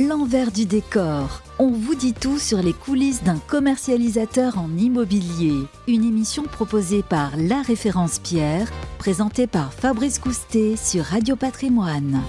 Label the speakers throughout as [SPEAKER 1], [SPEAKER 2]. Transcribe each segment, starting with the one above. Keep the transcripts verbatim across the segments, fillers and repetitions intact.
[SPEAKER 1] L'envers du décor. On vous dit tout sur les coulisses d'un commercialisateur en immobilier. Une émission proposée par La Référence Pierre, présentée par Fabrice Coustet sur Radio Patrimoine.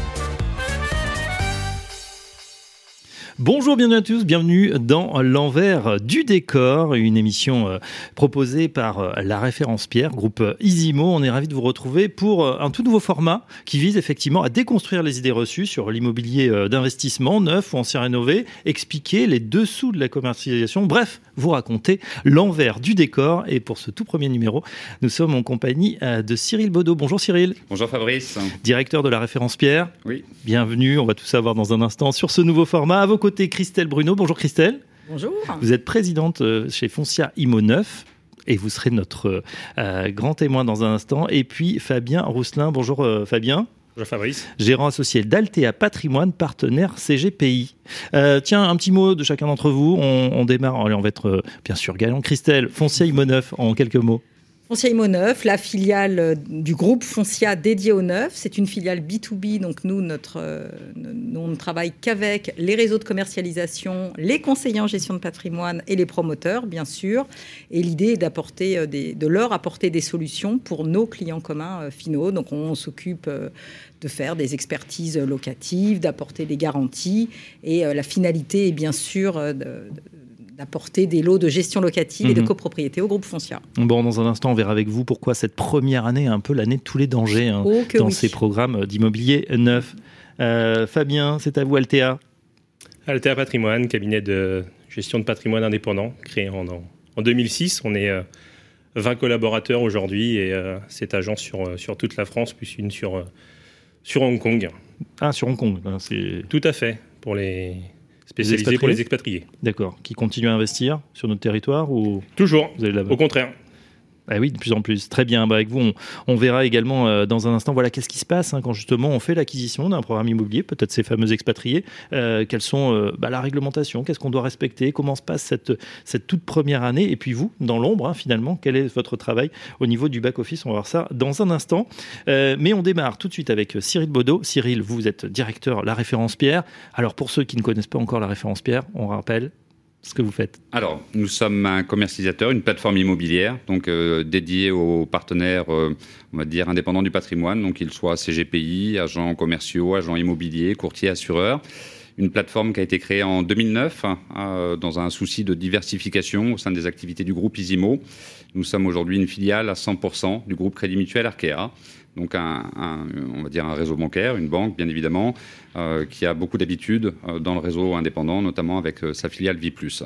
[SPEAKER 2] Bonjour, bienvenue à tous, bienvenue dans l'envers du décor, une émission euh, proposée par euh, La Référence Pierre, groupe euh, Isimo. On est ravis de vous retrouver pour euh, un tout nouveau format qui vise effectivement à déconstruire les idées reçues sur l'immobilier euh, d'investissement, neuf ou ancien rénové, expliquer les dessous de la commercialisation, bref, vous raconter l'envers du décor. Et pour ce tout premier numéro, nous sommes en compagnie euh, de Cyril Baudot. Bonjour Cyril.
[SPEAKER 3] Bonjour Fabrice.
[SPEAKER 2] Directeur de La Référence Pierre.
[SPEAKER 3] Oui.
[SPEAKER 2] Bienvenue, on va tout savoir dans un instant sur ce nouveau format. À vos côtés, Christelle Bruno. Bonjour Christelle.
[SPEAKER 4] Bonjour.
[SPEAKER 2] Vous êtes présidente chez Foncia Immo neuf et vous serez notre euh, grand témoin dans un instant. Et puis Fabien Rousselin. Bonjour euh, Fabien.
[SPEAKER 5] Bonjour Fabrice.
[SPEAKER 2] Gérant associé d'Altea Patrimoine, partenaire C G P I. Euh, tiens, un petit mot de chacun d'entre vous. On, on démarre, allez, on va être euh, bien sûr galant. Christelle, Foncia Immo neuf en quelques mots.
[SPEAKER 4] Foncia Immo neuf, la filiale du groupe Foncia dédiée au neuf. C'est une filiale B deux B, donc nous, notre, euh, nous on ne travaille qu'avec les réseaux de commercialisation, les conseillers en gestion de patrimoine et les promoteurs, bien sûr. Et l'idée est d'apporter des, de leur apporter des solutions pour nos clients communs euh, finaux. Donc on, on s'occupe euh, de faire des expertises locatives, d'apporter des garanties. Et euh, la finalité est bien sûr euh, de, de d'apporter des lots de gestion locative mmh. et de copropriété au groupe Foncia.
[SPEAKER 2] Bon, dans un instant, on verra avec vous pourquoi cette première année est un peu l'année de tous les dangers hein,
[SPEAKER 4] oh,
[SPEAKER 2] dans
[SPEAKER 4] oui.
[SPEAKER 2] ces programmes d'immobilier neuf. Euh, Fabien, c'est à vous, Altea.
[SPEAKER 5] Altea Patrimoine, cabinet de gestion de patrimoine indépendant, créé en, en deux mille six. On est euh, vingt collaborateurs aujourd'hui et euh, cette agence sur, sur toute la France, plus une sur, euh, sur Hong Kong.
[SPEAKER 2] Ah, sur Hong Kong, c'est...
[SPEAKER 5] Tout à fait, pour les... spécialisé pour les expatriés.
[SPEAKER 2] D'accord. Qui continuent à investir sur notre territoire ou...
[SPEAKER 5] Toujours, au contraire.
[SPEAKER 2] Ah oui, de plus en plus. Très bien. Bah, avec vous, on, on verra également euh, dans un instant voilà, qu'est-ce qui se passe hein, quand justement on fait l'acquisition d'un programme immobilier, peut-être ces fameux expatriés. Euh, quelles sont euh, bah, la réglementation, qu'est-ce qu'on doit respecter, comment se passe cette, cette toute première année. Et puis vous, dans l'ombre, hein, finalement, quel est votre travail au niveau du back-office. On va voir ça dans un instant. Euh, mais on démarre tout de suite avec Cyril Baudot. Cyril, vous êtes directeur La Référence Pierre. Alors pour ceux qui ne connaissent pas encore La Référence Pierre, on rappelle ce que vous faites.
[SPEAKER 3] Alors, nous sommes un commercialisateur, une plateforme immobilière, donc euh, dédiée aux partenaires, euh, on va dire, indépendants du patrimoine, donc qu'ils soient C G P I, agents commerciaux, agents immobiliers, courtiers, assureurs. Une plateforme qui a été créée en deux mille neuf euh, dans un souci de diversification au sein des activités du groupe Isimo. Nous sommes aujourd'hui une filiale à cent pour cent du groupe Crédit Mutuel Arkea. Donc un, un, on va dire un réseau bancaire, une banque bien évidemment, euh, qui a beaucoup d'habitude euh, dans le réseau indépendant, notamment avec euh, sa filiale Vie plus.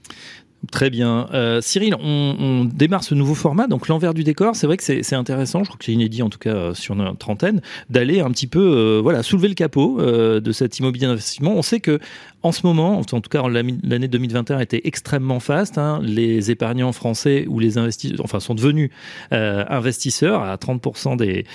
[SPEAKER 2] Très bien. Euh, Cyril, on, on démarre ce nouveau format, donc l'envers du décor. C'est vrai que c'est, c'est intéressant, je crois que c'est inédit en tout cas euh, sur notre antenne, d'aller un petit peu euh, voilà, soulever le capot euh, de cet immobilier d'investissement. On sait que en ce moment, en tout cas l'année deux mille vingt et un était extrêmement faste. Hein. Les épargnants français ou les investisseurs, enfin, sont devenus euh, investisseurs à trente pour cent des,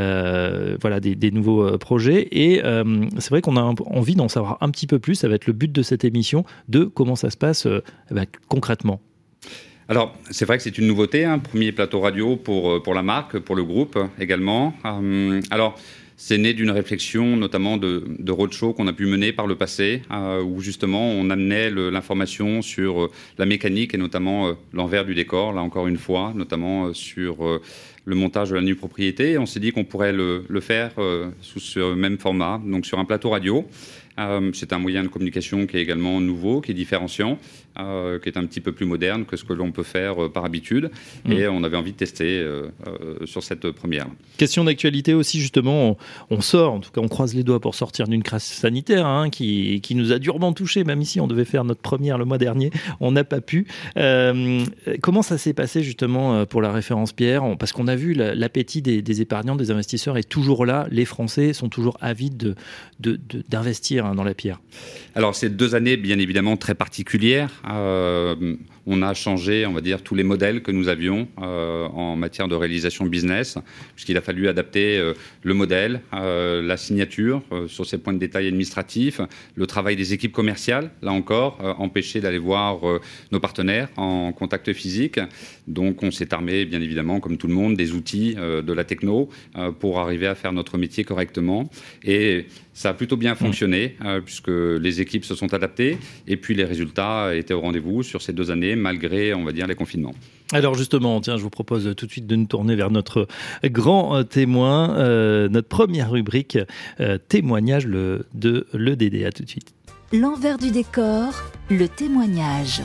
[SPEAKER 2] euh, voilà, des, des nouveaux projets. Et euh, c'est vrai qu'on a envie d'en savoir un petit peu plus. Ça va être le but de cette émission, de comment ça se passe euh, bah, concrètement.
[SPEAKER 3] Alors, c'est vrai que c'est une nouveauté, un hein, premier plateau radio pour, pour la marque, pour le groupe également. Euh, alors, c'est né d'une réflexion notamment de, de roadshow qu'on a pu mener par le passé, euh, où justement on amenait le, l'information sur euh, la mécanique et notamment euh, l'envers du décor, là encore une fois, notamment euh, sur euh, le montage de la nue propriété. Et on s'est dit qu'on pourrait le, le faire euh, sous ce même format, donc sur un plateau radio. Euh, c'est un moyen de communication qui est également nouveau, qui est différenciant, euh, qui est un petit peu plus moderne que ce que l'on peut faire euh, par habitude. Mmh. Et on avait envie de tester euh, euh, sur cette première.
[SPEAKER 2] Question d'actualité aussi, justement, on, on sort, en tout cas on croise les doigts pour sortir d'une crise sanitaire hein, qui, qui nous a durement touchés, même ici on devait faire notre première le mois dernier, on n'a pas pu. Euh, comment ça s'est passé justement pour La Référence Pierre ? Parce qu'on a vu la, l'appétit des, des épargnants, des investisseurs est toujours là, les Français sont toujours avides de, de, de, d'investir dans la pierre.
[SPEAKER 3] Alors, c'est deux années, bien évidemment, très particulières. Euh, on a changé, on va dire, tous les modèles que nous avions euh, en matière de réalisation business, puisqu'il a fallu adapter euh, le modèle, euh, la signature euh, sur ces points de détail administratifs, le travail des équipes commerciales, là encore, euh, empêcher d'aller voir euh, nos partenaires en contact physique. Donc on s'est armé, bien évidemment, comme tout le monde, des outils euh, de la techno euh, pour arriver à faire notre métier correctement. Et ça a plutôt bien fonctionné, mmh. euh, puisque les équipes se sont adaptées, et puis les résultats étaient au rendez-vous sur ces deux années, malgré, on va dire, les confinements. Alors justement, tiens, je vous propose tout de suite de nous tourner vers notre grand témoin, euh, notre première rubrique, euh, témoignage le, de l'E D D. À tout de suite.
[SPEAKER 1] L'envers du décor, le témoignage.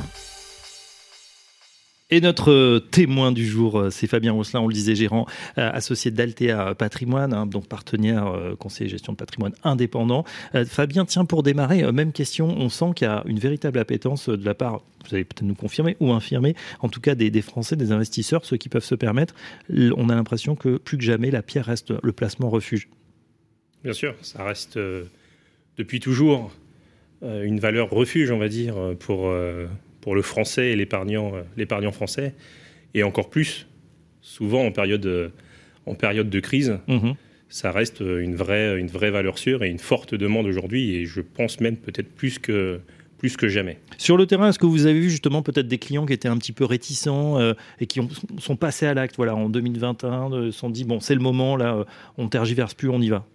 [SPEAKER 2] Et notre témoin du jour, c'est Fabien Rosselin, on le disait, gérant euh, associé d'Altea Patrimoine, hein, donc partenaire euh, conseiller gestion de patrimoine indépendant. Euh, Fabien, tiens, pour démarrer, euh, même question, on sent qu'il y a une véritable appétence de la part, vous allez peut-être nous confirmer ou infirmer, en tout cas des, des Français, des investisseurs, ceux qui peuvent se permettre. On a l'impression que plus que jamais, la pierre reste le placement refuge.
[SPEAKER 5] Bien sûr, ça reste euh, depuis toujours euh, une valeur refuge, on va dire, pour... Euh pour le français et l'épargnant, l'épargnant français, et encore plus, souvent en période, en période de crise, mmh. ça reste une vraie, une vraie valeur sûre et une forte demande aujourd'hui, et je pense même peut-être plus que, plus que jamais.
[SPEAKER 2] Sur le terrain, est-ce que vous avez vu justement peut-être des clients qui étaient un petit peu réticents euh, et qui ont, sont passés à l'acte, voilà, en deux mille vingt et un, euh, se sont dit, bon, c'est le moment, là, on ne tergiverse plus, on y va?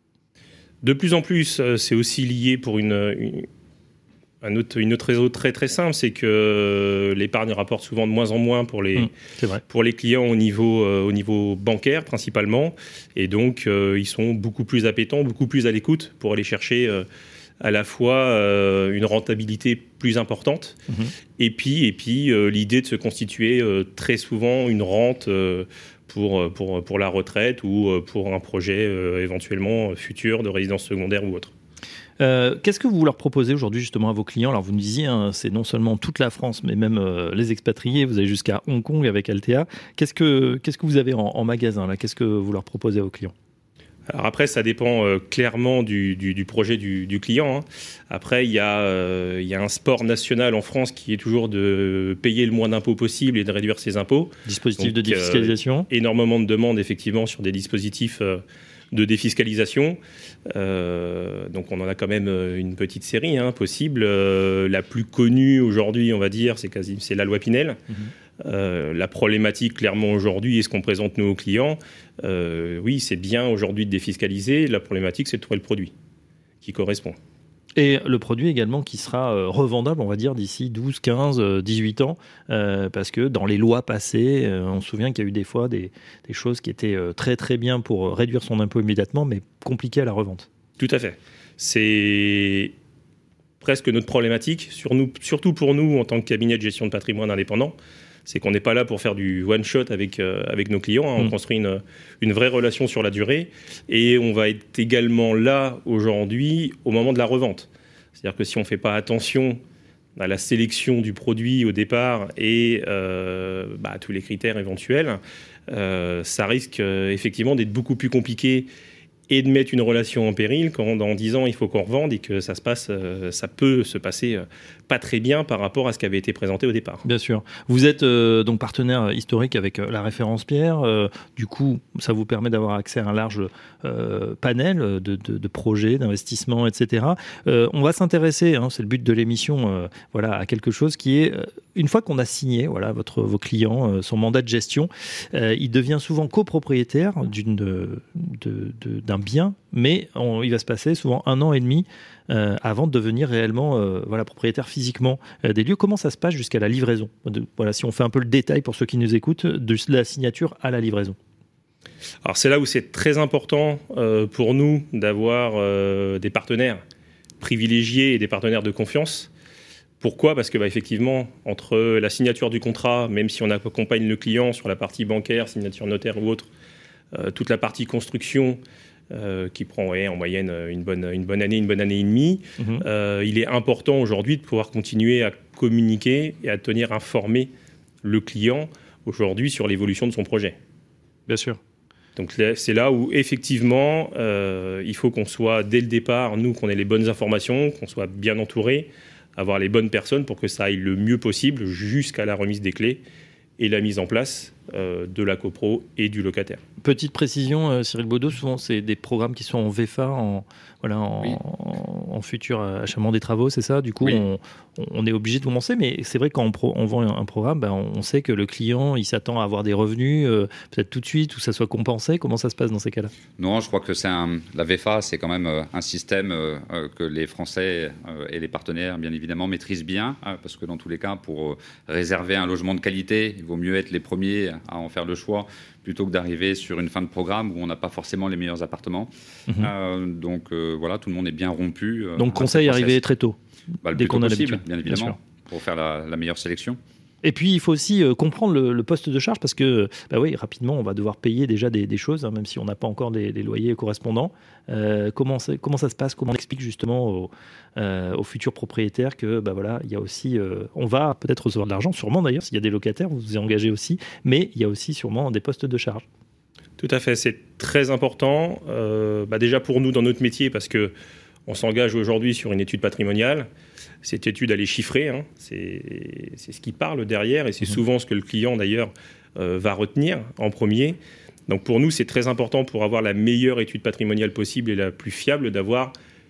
[SPEAKER 5] De plus en plus, c'est aussi lié pour une... une Un autre, une autre raison très très simple, c'est que l'épargne rapporte souvent de moins en moins pour les, mmh, c'est vrai. Pour les clients au niveau, euh, au niveau bancaire principalement. Et donc, euh, ils sont beaucoup plus appétents, beaucoup plus à l'écoute pour aller chercher euh, à la fois euh, une rentabilité plus importante mmh. et puis, et puis euh, l'idée de se constituer euh, très souvent une rente euh, pour, pour, pour la retraite ou pour un projet euh, éventuellement futur de résidence secondaire ou autre.
[SPEAKER 2] Euh, qu'est-ce que vous leur proposez aujourd'hui justement à vos clients? Alors vous nous disiez, hein, c'est non seulement toute la France, mais même euh, les expatriés. Vous allez jusqu'à Hong Kong avec Altea. Qu'est-ce que, qu'est-ce que vous avez en, en magasin là? Qu'est-ce que vous leur proposez à vos clients?
[SPEAKER 5] Alors après, ça dépend euh, clairement du, du, du projet du, du client. Hein. Après, il y, euh, y a un sport national en France qui est toujours de payer le moins d'impôts possible et de réduire ses impôts.
[SPEAKER 2] Dispositif Donc, de défiscalisation.
[SPEAKER 5] Euh, énormément de demandes effectivement sur des dispositifs euh, de défiscalisation. Euh, donc on en a quand même une petite série hein, possible. Euh, la plus connue aujourd'hui, on va dire, c'est, quasi, c'est la loi Pinel. Mmh. Euh, la problématique clairement aujourd'hui, et ce qu'on présente nous aux clients, euh, oui, c'est bien aujourd'hui de défiscaliser. La problématique, c'est de trouver le produit qui correspond.
[SPEAKER 2] Et le produit également qui sera euh, revendable, on va dire, d'ici douze, quinze, dix-huit ans, euh, parce que dans les lois passées, euh, on se souvient qu'il y a eu des fois des, des choses qui étaient euh, très très bien pour réduire son impôt immédiatement, mais compliquées à la revente.
[SPEAKER 5] Tout à fait. C'est presque notre problématique, sur nous, surtout pour nous en tant que cabinet de gestion de patrimoine indépendant, c'est qu'on n'est pas là pour faire du one-shot avec, euh, avec nos clients. Hein. On mmh. construit une, une vraie relation sur la durée. Et on va être également là aujourd'hui au moment de la revente. C'est-à-dire que si on ne fait pas attention à la sélection du produit au départ et euh, bah, à tous les critères éventuels, euh, ça risque euh, effectivement d'être beaucoup plus compliqué et de mettre une relation en péril quand dans dix ans il faut qu'on revende et que ça se passe, euh, ça peut se passer euh, pas très bien par rapport à ce qui avait été présenté au départ.
[SPEAKER 2] Bien sûr. Vous êtes euh, donc partenaire historique avec euh, la référence Pierre. Euh, du coup, ça vous permet d'avoir accès à un large euh, panel de, de, de projets, d'investissements, et cetera. Euh, on va s'intéresser, hein, c'est le but de l'émission, euh, voilà, à quelque chose qui est, euh, une fois qu'on a signé voilà, votre, vos clients, euh, son mandat de gestion, euh, il devient souvent copropriétaire d'une, de, de, de, d'un bien, mais on, il va se passer souvent un an et demi euh, avant de devenir réellement euh, voilà, propriétaire physiquement euh, des lieux. Comment ça se passe jusqu'à la livraison de, voilà, si on fait un peu le détail pour ceux qui nous écoutent, de la signature à la livraison.
[SPEAKER 5] Alors c'est là où c'est très important euh, pour nous d'avoir euh, des partenaires privilégiés et des partenaires de confiance. Pourquoi ? Parce que bah, effectivement, entre la signature du contrat, même si on accompagne le client sur la partie bancaire, signature notaire ou autre, euh, toute la partie construction euh, qui prend ouais, en moyenne une bonne, une bonne année, une bonne année et demie, mmh. euh, il est important aujourd'hui de pouvoir continuer à communiquer et à tenir informé le client aujourd'hui sur l'évolution de son projet.
[SPEAKER 2] Bien sûr.
[SPEAKER 5] Donc c'est là où effectivement euh, il faut qu'on soit dès le départ, nous, qu'on ait les bonnes informations, qu'on soit bien entouré. avoir les bonnes personnes pour que ça aille le mieux possible jusqu'à la remise des clés et la mise en place euh, de la copro et du locataire.
[SPEAKER 2] Petite précision, euh, Cyril Baudot, souvent c'est des programmes qui sont en V F A, en, voilà, en, oui. en, en futur achèvement des travaux, c'est ça. Du coup, oui. on, on est obligé de commencer, mais c'est vrai que quand on, pro, on vend un, un programme, ben, on sait que le client il s'attend à avoir des revenus euh, peut-être tout de suite, ou ça soit compensé. Comment ça se passe dans ces cas-là?
[SPEAKER 3] Non, je crois que c'est un, la V F A, c'est quand même euh, un système euh, que les Français euh, et les partenaires, bien évidemment, maîtrisent bien, hein, parce que dans tous les cas, pour euh, réserver un logement de qualité, il vaut mieux être les premiers à en faire le choix, plutôt que d'arriver sur une fin de programme où on n'a pas forcément les meilleurs appartements. Mmh. Euh, donc euh, voilà, tout le monde est bien rompu.
[SPEAKER 2] Euh, donc conseil, arriver très tôt,
[SPEAKER 3] bah, le
[SPEAKER 2] dès qu'on a
[SPEAKER 3] possible,
[SPEAKER 2] l'habitude.
[SPEAKER 3] Bien évidemment, bien pour faire la, la meilleure sélection.
[SPEAKER 2] Et puis, il faut aussi euh, comprendre le, le poste de charge parce que, bah oui, rapidement, on va devoir payer déjà des, des choses, hein, même si on n'a pas encore des, des loyers correspondants. Euh, comment, comment ça se passe? Comment on explique justement aux, euh, aux futurs propriétaires que, bah voilà, il y a aussi, euh, on va peut-être recevoir de l'argent, sûrement d'ailleurs, s'il y a des locataires, vous vous y engagez aussi, mais il y a aussi sûrement des postes de charge.
[SPEAKER 5] Tout à fait, c'est très important. Euh, bah déjà pour nous dans notre métier, parce que on s'engage aujourd'hui sur une étude patrimoniale. Cette étude, elle est chiffrée, hein. c'est, c'est ce qui parle derrière et c'est souvent ce que le client d'ailleurs euh, va retenir en premier. Donc pour nous, c'est très important pour avoir la meilleure étude patrimoniale possible et la plus fiable d'avoir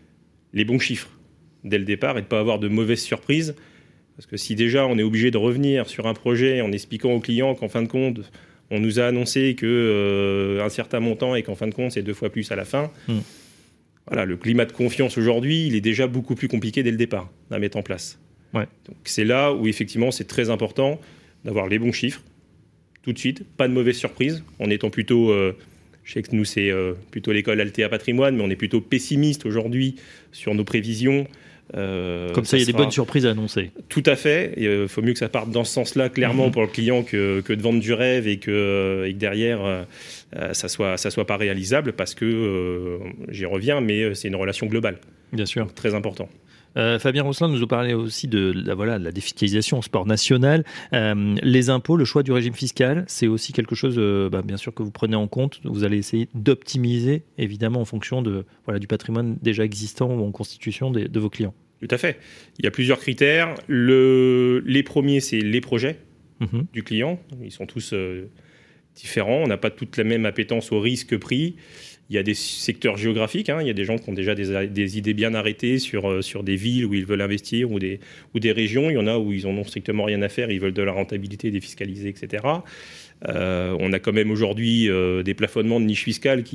[SPEAKER 5] les bons chiffres dès le départ et de ne pas avoir de mauvaises surprises. Parce que si déjà on est obligé de revenir sur un projet en expliquant au client qu'en fin de compte, on nous a annoncé qu'un euh, certain montant et qu'en fin de compte, c'est deux fois plus à la fin... Mmh. Voilà, le climat de confiance aujourd'hui, il est déjà beaucoup plus compliqué dès le départ à mettre en place.
[SPEAKER 2] Ouais.
[SPEAKER 5] Donc c'est là où effectivement c'est très important d'avoir les bons chiffres tout de suite, pas de mauvaises surprises, en étant plutôt, euh, je sais que nous c'est euh, plutôt l'école Altea Patrimoine, mais on est plutôt pessimiste aujourd'hui sur nos prévisions.
[SPEAKER 2] Euh, Comme ça, ça il y a sera... des bonnes surprises à annoncer.
[SPEAKER 5] Tout à fait. Il euh, faut mieux que ça parte dans ce sens-là, clairement, mmh. pour le client, que, que de vendre du rêve et que, et que derrière, euh, ça soit, ça soit pas réalisable parce que, euh, j'y reviens, mais c'est une relation globale.
[SPEAKER 2] Bien sûr.
[SPEAKER 5] Donc, très important.
[SPEAKER 2] Euh, Fabien Rosselin nous a parlé aussi de la, voilà, de la défiscalisation au sport national. Euh, les impôts, le choix du régime fiscal, c'est aussi quelque chose, euh, bah, bien sûr, que vous prenez en compte. Vous allez essayer d'optimiser, évidemment, en fonction de, voilà, du patrimoine déjà existant ou en constitution de, de vos clients.
[SPEAKER 5] Tout à fait. Il y a plusieurs critères. Le, les premiers, c'est les projets mmh. du client. Ils sont tous euh, différents. On n'a pas toute la même appétence au risque pris. Il y a des secteurs géographiques, hein. Il y a des gens qui ont déjà des, des idées bien arrêtées sur, euh, sur des villes où ils veulent investir ou des, ou des régions. Il y en a où ils n'en ont strictement rien à faire, ils veulent de la rentabilité, défiscaliser, et cetera. Euh, on a quand même aujourd'hui euh, des plafonnements de niches fiscales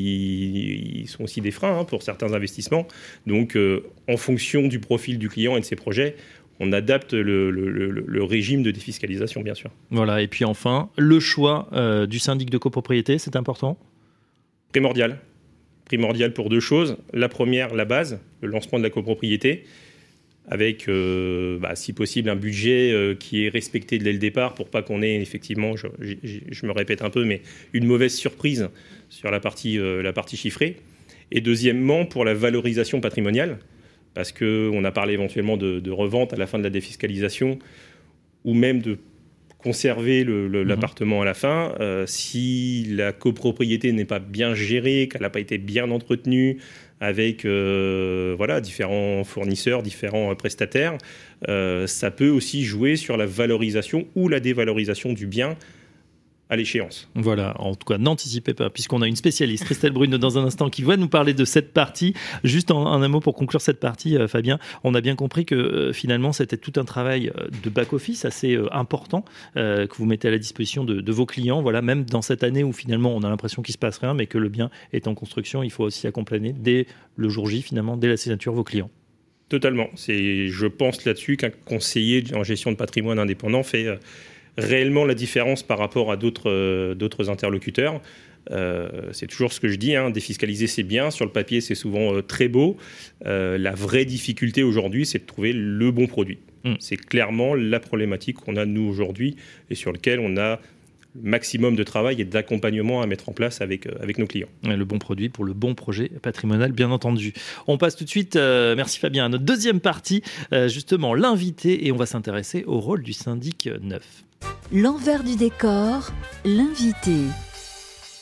[SPEAKER 5] qui sont aussi des freins hein, pour certains investissements. Donc, euh, en fonction du profil du client et de ses projets, on adapte le, le, le, le régime de défiscalisation, bien sûr.
[SPEAKER 2] Voilà, et puis enfin, le choix euh, du syndic de copropriété, c'est important ?
[SPEAKER 5] Primordial. Primordial pour deux choses. La première, la base, le lancement de la copropriété, avec, euh, bah, si possible, un budget euh, qui est respecté dès le départ pour pas qu'on ait, effectivement, je, je, je me répète un peu, mais une mauvaise surprise sur la partie, euh, la partie chiffrée. Et deuxièmement, pour la valorisation patrimoniale, parce qu'on a parlé éventuellement de, de revente à la fin de la défiscalisation, ou même de conserver le, le, mmh. l'appartement à la fin. Euh, si la copropriété n'est pas bien gérée, qu'elle n'a pas été bien entretenue, avec euh, voilà, différents fournisseurs, différents euh, prestataires, euh, ça peut aussi jouer sur la valorisation ou la dévalorisation du bien à l'échéance.
[SPEAKER 2] Voilà, en tout cas, n'anticipez pas, puisqu'on a une spécialiste, Christelle Brune, dans un instant, qui va nous parler de cette partie. Juste en, en un mot pour conclure cette partie, euh, Fabien, on a bien compris que euh, finalement, c'était tout un travail de back-office assez euh, important euh, que vous mettez à la disposition de, de vos clients. Voilà, même dans cette année où finalement, on a l'impression qu'il ne se passe rien, mais que le bien est en construction, il faut aussi accompagner dès le jour J, finalement, dès la signature, vos clients.
[SPEAKER 5] Totalement. C'est, je pense là-dessus qu'un conseiller en gestion de patrimoine indépendant fait... Euh, réellement la différence par rapport à d'autres, euh, d'autres interlocuteurs. Euh, c'est toujours ce que je dis, hein, défiscaliser c'est bien, sur le papier c'est souvent euh, très beau. Euh, la vraie difficulté aujourd'hui, c'est de trouver le bon produit. Mmh. C'est clairement la problématique qu'on a nous aujourd'hui et sur lequel on a maximum de travail et d'accompagnement à mettre en place avec, euh, avec nos clients.
[SPEAKER 2] Le bon produit pour le bon projet patrimonial, bien entendu. On passe tout de suite, euh, merci Fabien, à notre deuxième partie, euh, justement l'invité, et on va s'intéresser au rôle du syndic neuf.
[SPEAKER 1] L'envers du décor, l'invité.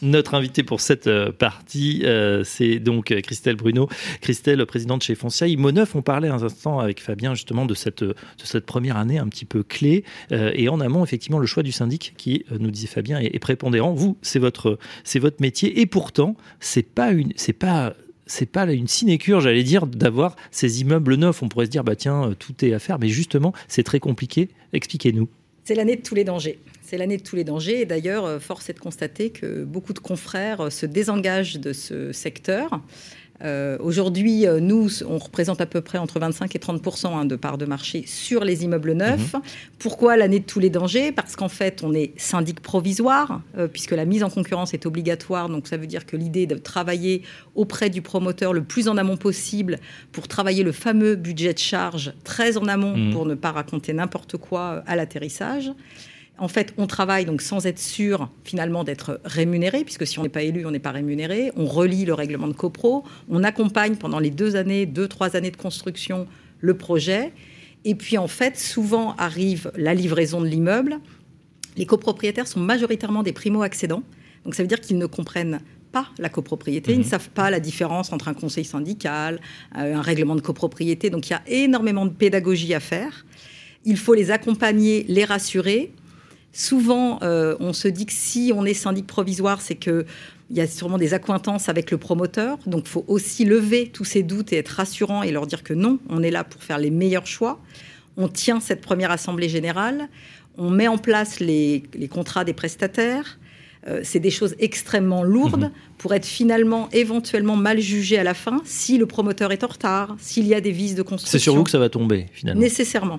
[SPEAKER 2] Notre invitée pour cette partie, euh, c'est donc Christelle Bruno. Christelle, présidente chez Foncia. Imo neuf, on parlait un instant avec Fabien justement de cette, de cette première année un petit peu clé. Euh, et en amont, effectivement, le choix du syndic qui, nous disait Fabien, est, est prépondérant. Vous, c'est votre, c'est votre métier. Et pourtant, c'est pas une... C'est pas c'est pas une sinécure, j'allais dire, d'avoir ces immeubles neufs. On pourrait se dire, bah tiens, tout est à faire. Mais justement, c'est très compliqué. Expliquez-nous.
[SPEAKER 4] C'est l'année de tous les dangers. C'est l'année de tous les dangers. Et d'ailleurs, force est de constater que beaucoup de confrères se désengagent de ce secteur. Euh, aujourd'hui, nous, on représente à peu près entre vingt-cinq et trente pour cent hein, de part de marché sur les immeubles neufs. Mmh. Pourquoi l'année de tous les dangers ? Parce qu'en fait, on est syndic provisoire, euh, puisque la mise en concurrence est obligatoire. Donc, ça veut dire que l'idée est de travailler auprès du promoteur le plus en amont possible pour travailler le fameux budget de charge très en amont mmh. pour ne pas raconter n'importe quoi à l'atterrissage. En fait, on travaille donc sans être sûr finalement d'être rémunéré, puisque si on n'est pas élu, on n'est pas rémunéré. On relie le règlement de copro. On accompagne pendant les deux années, deux, trois années de construction, le projet. Et puis en fait, souvent arrive la livraison de l'immeuble. Les copropriétaires sont majoritairement des primo-accédants. Donc ça veut dire qu'ils ne comprennent pas la copropriété. Mmh. Ils ne savent pas la différence entre un conseil syndical, un règlement de copropriété. Donc il y a énormément de pédagogie à faire. Il faut les accompagner, les rassurer. Souvent, euh, on se dit que si on est syndic provisoire, c'est qu'il y a sûrement des accointances avec le promoteur. Donc, il faut aussi lever tous ces doutes et être rassurant et leur dire que non, on est là pour faire les meilleurs choix. On tient cette première assemblée générale. On met en place les, les contrats des prestataires. Euh, c'est des choses extrêmement lourdes mmh. pour être finalement éventuellement mal jugé à la fin si le promoteur est en retard, s'il y a des vices de construction.
[SPEAKER 2] C'est sur vous que ça va tomber, finalement.
[SPEAKER 4] Nécessairement.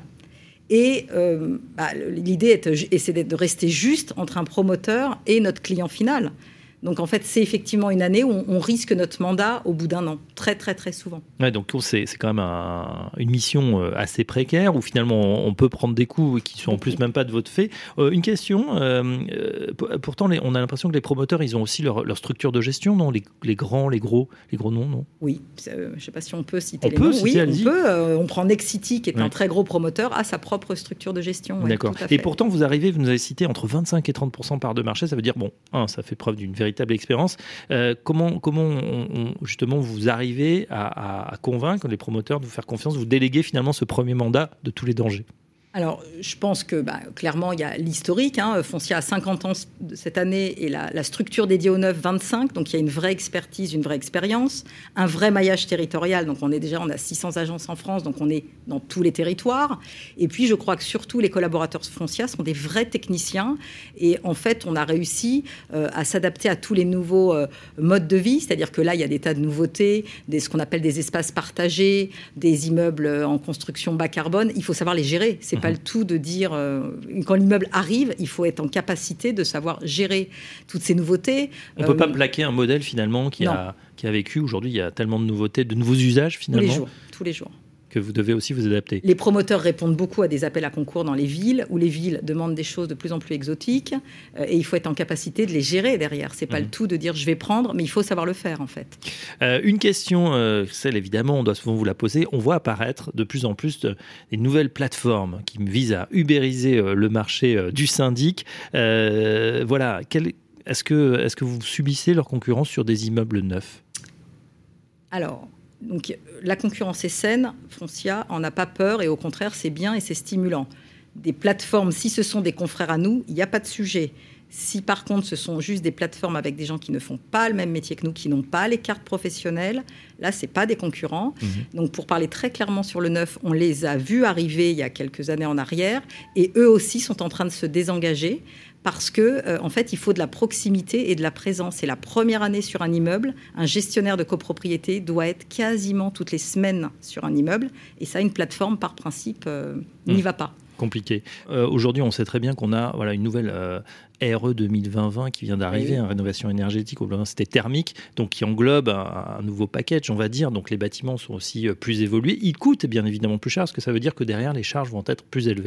[SPEAKER 4] Et euh, bah, l'idée est, est c'est de rester juste entre un promoteur et notre client final. Donc, en fait, c'est effectivement une année où on, on risque notre mandat au bout d'un an, très, très, très souvent.
[SPEAKER 2] Ouais, donc, c'est, c'est quand même un, une mission assez précaire où finalement, on peut prendre des coups qui ne sont en plus même pas de votre fait. Euh, une question, euh, pourtant, les, on a l'impression que les promoteurs, ils ont aussi leur, leur structure de gestion, non ? les, les grands, les gros, les gros noms, non ?
[SPEAKER 4] Oui, euh, je ne sais pas si on peut citer
[SPEAKER 2] on
[SPEAKER 4] les
[SPEAKER 2] peut
[SPEAKER 4] noms.
[SPEAKER 2] Citer,
[SPEAKER 4] oui,
[SPEAKER 2] allez-y.
[SPEAKER 4] on peut. Euh, on prend Nexity, qui est ouais. un très gros promoteur, a sa propre structure de gestion. Ouais,
[SPEAKER 2] D'accord. Et pourtant, vous arrivez, vous nous avez cité entre vingt-cinq et trente pour cent part de marché. Ça veut dire, bon, un, ça fait preuve d'une véritable expérience. Euh, comment, comment on, on, justement vous arrivez à, à, à convaincre les promoteurs de vous faire confiance, vous déléguer finalement ce premier mandat de tous les dangers ?
[SPEAKER 4] Alors, je pense que bah, clairement, il y a l'historique. Hein. Foncia a cinquante ans cette année et la, la structure dédiée au neuf, vingt-cinq. Donc, il y a une vraie expertise, une vraie expérience, un vrai maillage territorial. Donc, on est déjà, on a six cents agences en France, donc on est dans tous les territoires. Et puis, je crois que surtout, les collaborateurs Foncia sont des vrais techniciens. Et en fait, on a réussi euh, à s'adapter à tous les nouveaux euh, modes de vie. C'est-à-dire que là, il y a des tas de nouveautés, des, ce qu'on appelle des espaces partagés, des immeubles en construction bas carbone. Il faut savoir les gérer. C'est pas le tout de dire, euh, quand l'immeuble arrive, il faut être en capacité de savoir gérer toutes ces nouveautés.
[SPEAKER 2] On ne euh, peut pas plaquer un modèle finalement qui a, qui a vécu. Aujourd'hui, il y a tellement de nouveautés, de nouveaux usages finalement.
[SPEAKER 4] Tous les jours, tous les jours.
[SPEAKER 2] Que vous devez aussi vous adapter.
[SPEAKER 4] Les promoteurs répondent beaucoup à des appels à concours dans les villes, où les villes demandent des choses de plus en plus exotiques, euh, et il faut être en capacité de les gérer derrière. C'est pas mmh. le tout de dire je vais prendre, mais il faut savoir le faire en fait.
[SPEAKER 2] Euh, une question, euh, celle évidemment, on doit souvent vous la poser. On voit apparaître de plus en plus de, des nouvelles plateformes qui visent à ubériser euh, le marché euh, du syndic. Euh, voilà, quel, est-ce que, est-ce que vous subissez leur concurrence sur des immeubles neufs ?
[SPEAKER 4] Alors. Donc, la concurrence est saine, Foncia en a pas peur et au contraire, c'est bien et c'est stimulant. Des plateformes, si ce sont des confrères à nous, il n'y a pas de sujet. Si par contre, ce sont juste des plateformes avec des gens qui ne font pas le même métier que nous, qui n'ont pas les cartes professionnelles, là, ce n'est pas des concurrents. Mmh. Donc, pour parler très clairement sur le neuf, on les a vus arriver il y a quelques années en arrière et eux aussi sont en train de se désengager. Parce que, euh, en fait, il faut de la proximité et de la présence. Et la première année sur un immeuble, un gestionnaire de copropriété doit être quasiment toutes les semaines sur un immeuble. Et ça, une plateforme, par principe, euh, mmh. n'y va pas.
[SPEAKER 2] Compliqué. Euh, aujourd'hui, on sait très bien qu'on a voilà, une nouvelle euh, R E deux mille vingt vingt qui vient d'arriver, oui. hein, rénovation énergétique, c'était thermique, donc qui englobe un, un nouveau package, on va dire. Donc les bâtiments sont aussi euh, plus évolués. Ils coûtent bien évidemment plus cher, parce que ça veut dire que derrière, les charges vont être plus élevées.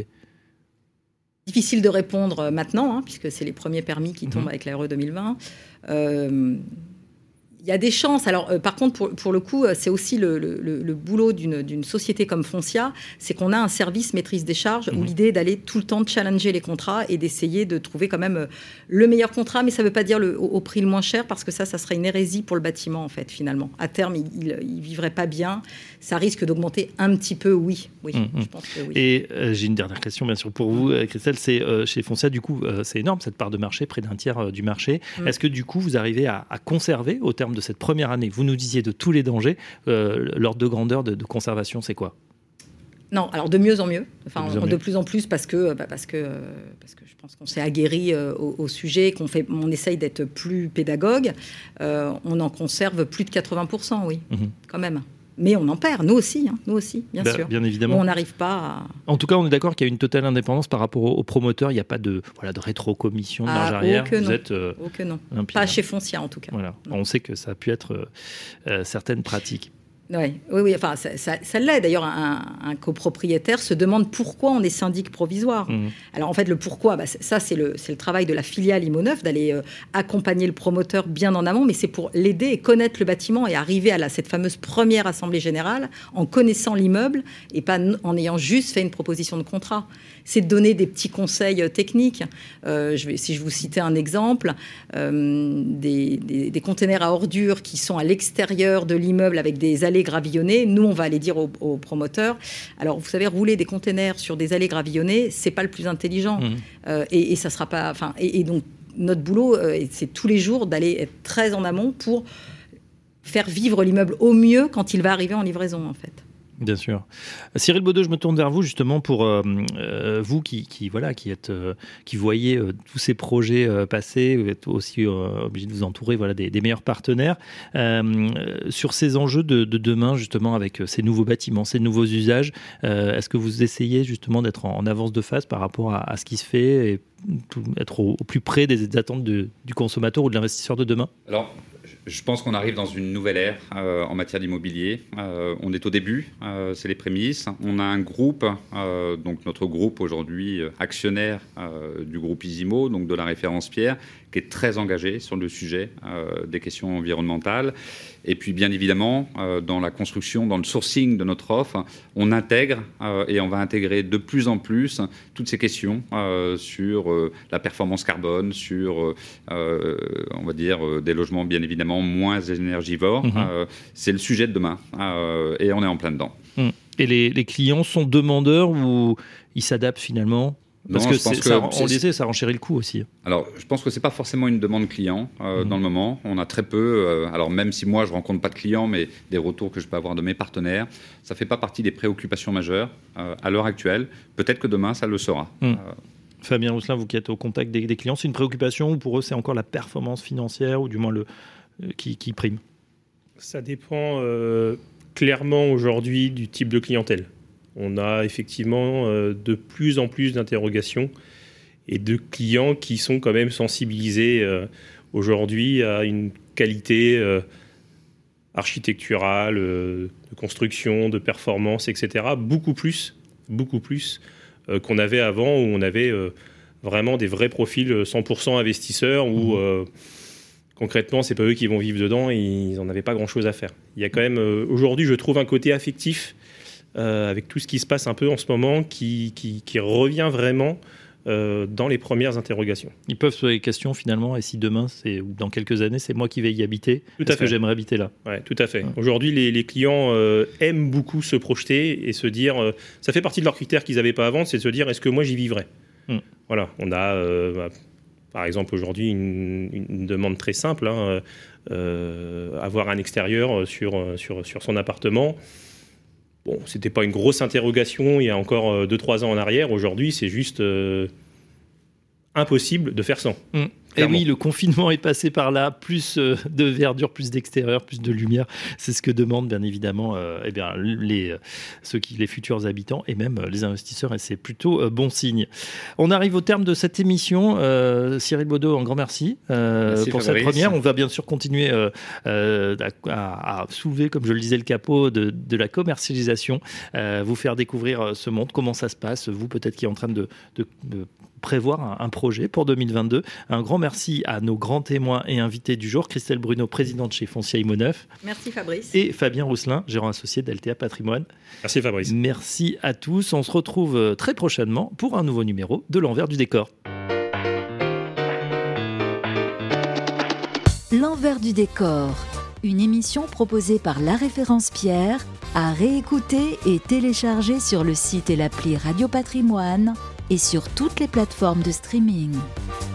[SPEAKER 4] Difficile de répondre maintenant, hein, puisque c'est les premiers permis qui tombent mmh. avec la R E deux mille vingt. Euh, Il y a des chances. Alors, euh, par contre, pour, pour le coup, c'est aussi le, le, le boulot d'une, d'une société comme Foncia, c'est qu'on a un service maîtrise des charges mmh. où l'idée est d'aller tout le temps challenger les contrats et d'essayer de trouver quand même le meilleur contrat, mais ça ne veut pas dire le, au, au prix le moins cher, parce que ça, ça serait une hérésie pour le bâtiment, en fait, finalement. À terme, il ne vivrait pas bien. Ça risque d'augmenter un petit peu, oui. Oui, mmh. je pense que oui.
[SPEAKER 2] Et euh, j'ai une dernière question, bien sûr, pour vous, Christelle. C'est, euh, chez Foncia, du coup, euh, c'est énorme, cette part de marché, près d'un tiers euh, du marché. Mmh. Est-ce que, du coup, vous arrivez à, à conserver, au terme de cette première année, vous nous disiez de tous les dangers, euh, l'ordre de grandeur de, de conservation, c'est quoi ?
[SPEAKER 4] Non, alors de mieux en mieux, enfin
[SPEAKER 2] de, mieux en
[SPEAKER 4] de
[SPEAKER 2] mieux.
[SPEAKER 4] plus en plus, parce que, bah, parce que, parce que je pense qu'on s'est aguerri euh, au, au sujet, qu'on fait, on essaye d'être plus pédagogue, euh, on en conserve plus de quatre-vingts pour cent, oui, mmh. quand même. Mais on en perd, nous aussi, hein, nous aussi, bien bah, sûr.
[SPEAKER 2] Bien évidemment.
[SPEAKER 4] On n'arrive pas à...
[SPEAKER 2] En tout cas, on est d'accord qu'il y a une totale indépendance par rapport aux, aux promoteurs. Il n'y a pas de, voilà, de rétro-commission, de marge
[SPEAKER 4] ah,
[SPEAKER 2] arrière.
[SPEAKER 4] Oh que
[SPEAKER 2] Vous
[SPEAKER 4] non.
[SPEAKER 2] êtes euh,
[SPEAKER 4] oh que non. Pas chez Foncia, en tout cas.
[SPEAKER 2] Voilà. On sait que ça a pu être euh, certaines pratiques.
[SPEAKER 4] Ouais, oui, oui, enfin, ça, ça, ça l'est. D'ailleurs, un, un copropriétaire se demande pourquoi on est syndic provisoire. Mmh. Alors, en fait, le pourquoi, bah, ça, c'est le, c'est le travail de la filiale IMOneuf, d'aller euh, accompagner le promoteur bien en amont, mais c'est pour l'aider et connaître le bâtiment et arriver à la, cette fameuse première assemblée générale en connaissant l'immeuble et pas en ayant juste fait une proposition de contrat. C'est de donner des petits conseils techniques. Euh, je vais, si je vous citais un exemple, euh, des, des, des containers à ordures qui sont à l'extérieur de l'immeuble avec des allées gravillonnées. Nous, on va aller dire aux, aux promoteurs, alors vous savez, rouler des containers sur des allées gravillonnées, c'est pas le plus intelligent. Mmh. Euh, et, et ça sera pas... Enfin, et, et donc, notre boulot, euh, c'est tous les jours d'aller être très en amont pour faire vivre l'immeuble au mieux quand il va arriver en livraison, en fait.
[SPEAKER 2] Bien sûr. Cyril Baudot, je me tourne vers vous justement pour euh, euh, vous qui, qui, voilà, qui, êtes, euh, qui voyez euh, tous ces projets euh, passer, vous êtes aussi euh, obligé de vous entourer voilà, des, des meilleurs partenaires. Euh, sur ces enjeux de, de demain, justement, avec ces nouveaux bâtiments, ces nouveaux usages, euh, est-ce que vous essayez justement d'être en, en avance de phase par rapport à, à ce qui se fait et tout, être au, au plus près des, des attentes de, du consommateur ou de l'investisseur de demain ?
[SPEAKER 3] Alors, je pense qu'on arrive dans une nouvelle ère euh, en matière d'immobilier. Euh, on est au début, euh, c'est les prémices. On a un groupe, euh, donc notre groupe aujourd'hui euh, actionnaire euh, du groupe Isimo, donc de la référence Pierre, qui est très engagé sur le sujet euh, des questions environnementales. Et puis, bien évidemment, euh, dans la construction, dans le sourcing de notre offre, on intègre euh, et on va intégrer de plus en plus toutes ces questions euh, sur euh, la performance carbone, sur, euh, on va dire, euh, des logements, bien évidemment, moins énergivores. Mmh. Euh, c'est le sujet de demain euh, et on est en plein dedans.
[SPEAKER 2] Mmh. Et les, les clients sont demandeurs ou ils s'adaptent finalement ? Parce non, que, c'est, que ça, on le disait, ça renchérit le coût aussi.
[SPEAKER 3] Alors, je pense que c'est pas forcément une demande client euh, mmh. dans le moment. On a très peu. Euh, alors, même si moi je rencontre pas de clients, mais des retours que je peux avoir de mes partenaires, ça fait pas partie des préoccupations majeures euh, à l'heure actuelle. Peut-être que demain ça le sera. Mmh. Euh,
[SPEAKER 2] Fabien Rousselin, vous qui êtes au contact des, des clients, c'est une préoccupation ou pour eux c'est encore la performance financière ou du moins le euh, qui, qui prime ?
[SPEAKER 5] Ça dépend euh, clairement aujourd'hui du type de clientèle. On a effectivement euh, de plus en plus d'interrogations et de clients qui sont quand même sensibilisés euh, aujourd'hui à une qualité euh, architecturale, euh, de construction, de performance, et cetera. Beaucoup plus, beaucoup plus euh, qu'on avait avant, où on avait euh, vraiment des vrais profils cent pour cent investisseurs, où euh, concrètement, c'est pas eux qui vont vivre dedans, et ils n'en avaient pas grand-chose à faire. Il y a quand même, euh, aujourd'hui, je trouve un côté affectif Euh, avec tout ce qui se passe un peu en ce moment, qui, qui, qui revient vraiment euh, dans les premières interrogations.
[SPEAKER 2] Ils peuvent se poser des questions finalement, et si demain, c'est, ou dans quelques années, c'est moi qui vais y habiter, tout est-ce que j'aimerais habiter là ?
[SPEAKER 5] Ouais, tout à fait. Ouais. Aujourd'hui, les, les clients euh, aiment beaucoup se projeter et se dire, euh, ça fait partie de leurs critères qu'ils n'avaient pas avant, c'est de se dire, est-ce que moi j'y vivrais ? mm. Voilà, on a euh, bah, par exemple aujourd'hui une, une demande très simple, hein, euh, avoir un extérieur sur, sur, sur son appartement. Bon, c'était pas une grosse interrogation il y a encore deux trois ans en arrière. Aujourd'hui, c'est juste euh, impossible de faire sans. Mmh.
[SPEAKER 2] Et oui, le confinement est passé par là, plus euh, de verdure, plus d'extérieur, plus de lumière. C'est ce que demandent bien évidemment euh, eh bien, les, ceux qui, les futurs habitants et même les investisseurs, et c'est plutôt euh, bon signe. On arrive au terme de cette émission. Euh, Cyril Baudot, un grand merci, euh, merci pour Fabrice. Cette première. On va bien sûr continuer euh, euh, à, à soulever, comme je le disais, le capot de, de la commercialisation, euh, vous faire découvrir ce monde, comment ça se passe, vous peut-être qui est en train de, de, de prévoir un, un projet pour deux mille vingt-deux. Un grand merci. remercie à nos grands témoins et invités du jour, Christelle Bruno, présidente chez Foncia Imo neuf.
[SPEAKER 4] Merci Fabrice.
[SPEAKER 2] Et Fabien Rousselin, gérant associé d'Altea Patrimoine.
[SPEAKER 5] Merci Fabrice.
[SPEAKER 2] Merci à tous. On se retrouve très prochainement pour un nouveau numéro de l'envers du décor.
[SPEAKER 1] L'envers du décor, une émission proposée par La Référence Pierre, à réécouter et télécharger sur le site et l'appli Radio Patrimoine et sur toutes les plateformes de streaming.